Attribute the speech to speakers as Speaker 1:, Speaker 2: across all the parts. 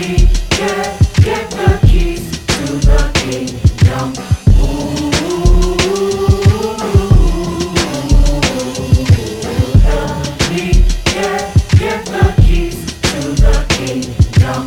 Speaker 1: Get the keys to the kingdom. Help me get the keys to the kingdom.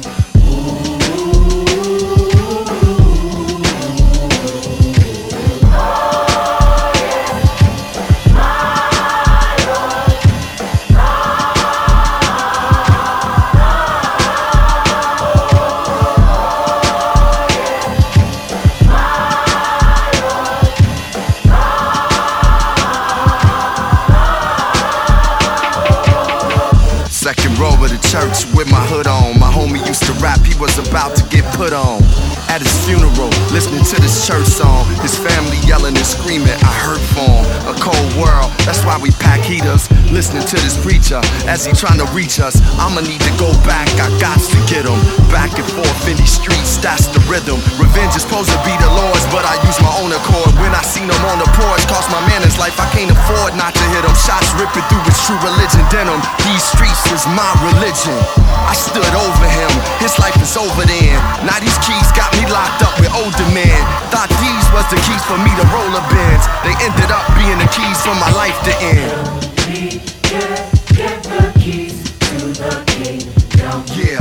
Speaker 2: Second row of the church with my hood on. My homie used to rap, he was about to get put on. At his funeral, listening to this church song, his family yelling and screaming, I hurt for him. A cold world, that's why we pack heaters. Listening to this preacher as he trying to reach us. I'ma need to go back, I got to get him. Back and forth in these streets, that's the rhythm. Revenge is supposed to be the Lord's, but I use my own accord. When I seen him on the porch, cost my man his life, I can't afford not to hit him. Shots ripping through his true religion denim. These streets is my religion. I stood over him, his life is over then. Now these keys got me locked up with older men. Thought these was the keys for me to roll a Benz. They ended up being the keys for my life to end.
Speaker 1: Help me get the keys to the kingdom.
Speaker 2: Yeah.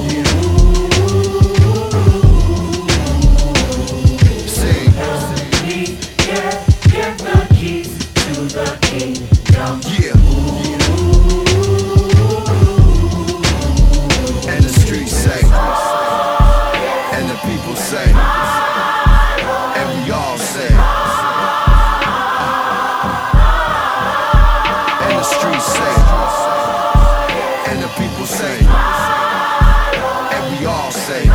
Speaker 2: Sing.
Speaker 1: Help me get the keys to the kingdom.
Speaker 2: Yeah. And the streets say, and the people say, and we all say, and the streets say, and the people say, and we all say.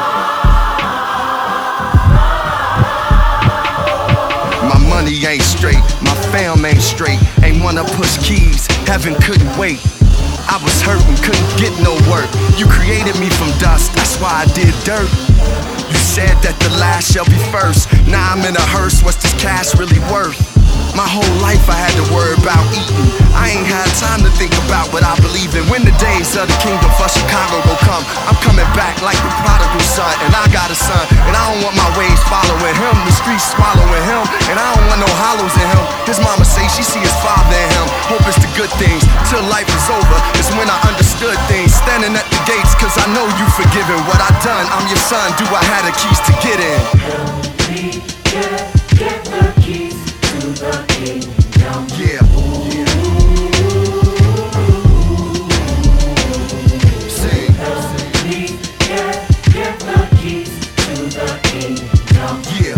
Speaker 2: My money ain't straight, my fam ain't straight. Ain't wanna push keys, heaven couldn't wait. I was hurting, couldn't get no work. You created me from dust, that's why I did dirt. You said that the last shall be first. Now I'm in a hearse, what's this cash really worth? My whole life I had to worry about eating. I ain't had time to think about what I believe in. When the days of the kingdom for Chicago gon' come, I'm coming back like the prodigal son. And I got a son, and I don't want my ways following him. The streets swallowing him, and I don't want no hollows in him. His mama say she see his father in him. Hope it's the good things, till life is over. It's when I understood things. Standing at the gates, cause I know you forgiven. What I done, I'm your son, do I have the keys to get in?
Speaker 1: Help me get the keys to the kingdom.
Speaker 2: Yeah. Sing.
Speaker 1: Help me get the keys to the kingdom.
Speaker 2: Yeah.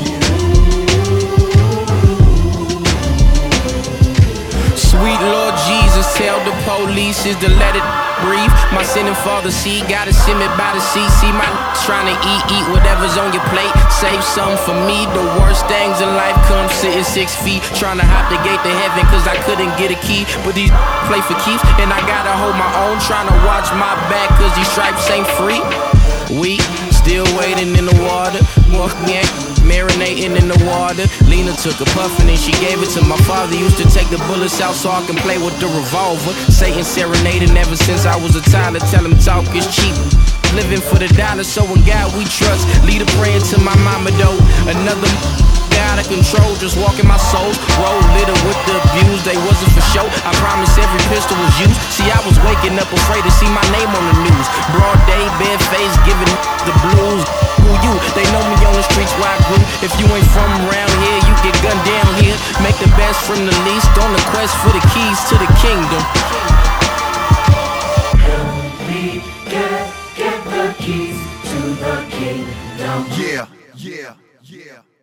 Speaker 3: Sweet Lord Jesus, tell the police is to let it breathe. My sinning father, see, gotta send me by the sea. See my trying to eat whatever's on your plate. Save some for me. The worst things in life come sitting 6 feet. Trying to hop the gate to heaven cause I couldn't get a key. But these play for keeps and I gotta hold my own. Trying to watch my back cause these stripes ain't free. We still waiting in the water. Walking, marinating in the water. Lena took a puff and then she gave it to my father. Used to take the bullets out so I can play with the revolver. Satan serenading ever since I was a toddler. Tell him talk is cheap. Living for the dollar, so in God we trust. Leader praying to my mama though. Another out of control, just walking my soul. Roll little with the abuse, they wasn't for show. I promise every pistol was used. See, I was waking up afraid to see my name on the news. Broad day, bare face, giving the blues. Who you? They know me on the streets where I grew. If you ain't from around here, you get gunned down here. Make the best from the least, on the quest for the keys to the kingdom.
Speaker 1: Help me get the keys to the kingdom.
Speaker 2: Yeah.